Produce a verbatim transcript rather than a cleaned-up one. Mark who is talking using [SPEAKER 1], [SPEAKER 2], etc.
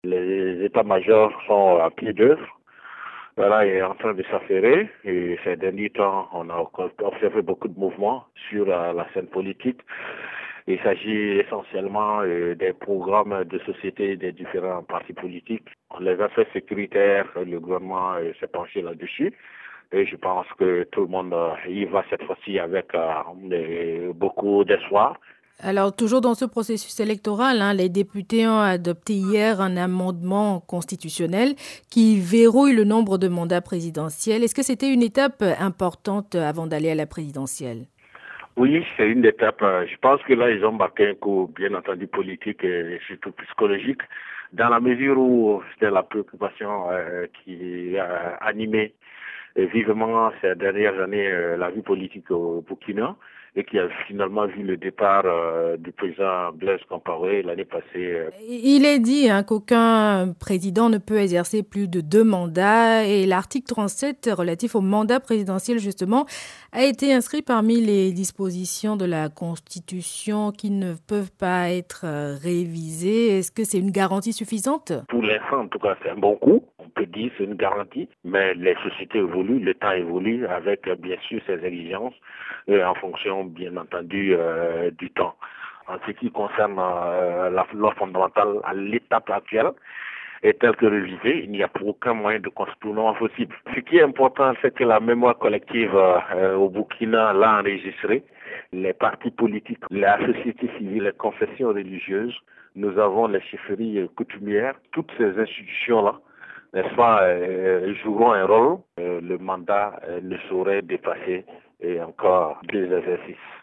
[SPEAKER 1] Les états-majors sont à pied d'œuvre. Voilà, il est en train de s'affairer et ces derniers temps, on a observé beaucoup de mouvements sur la, la scène politique. Il s'agit essentiellement euh, des programmes de société des différents partis politiques. Les affaires sécuritaires, le gouvernement euh, s'est penché là-dessus. Et je pense que tout le monde euh, y va cette fois-ci avec euh, beaucoup d'espoir.
[SPEAKER 2] Alors, toujours dans ce processus électoral, hein, les députés ont adopté hier un amendement constitutionnel qui verrouille le nombre de mandats présidentiels. Est-ce que c'était une étape importante avant d'aller à la présidentielle?
[SPEAKER 1] Oui, c'est une étape. euh, Je pense que là, ils ont marqué un coup, bien entendu, politique et surtout psychologique, dans la mesure où c'était la préoccupation euh, qui a animé euh, vivement ces dernières années euh, la vie politique au Burkina et qui a finalement vu le départ euh, du président Blaise Compaoré l'année passée. euh.
[SPEAKER 2] Il est dit hein, qu'aucun président ne peut exercer plus de deux mandats et l'article trente-sept relatif au mandat présidentiel, justement, a été inscrit parmi les dispositions de la Constitution qui ne peuvent pas être euh, révisées. Est-ce que c'est une garantie suffisante?
[SPEAKER 1] Pour l'instant, en tout cas, c'est un bon coup. On peut dire que c'est une garantie, mais les sociétés évoluent, le temps évolue avec euh, bien sûr ses exigences euh, en fonction, bien entendu, euh, du temps. En ce qui concerne euh, la loi fondamentale à l'étape actuelle, est telle que révisée, il n'y a pour aucun moyen de contournement possible. Ce qui est important, c'est que la mémoire collective euh, au Burkina l'a enregistré. Les partis politiques, la société civile, les confessions religieuses, nous avons les chefferies euh, coutumières, toutes ces institutions-là, n'est-ce pas, euh, joueront un rôle. Euh, le mandat euh, ne saurait dépasser et encore deux exercices.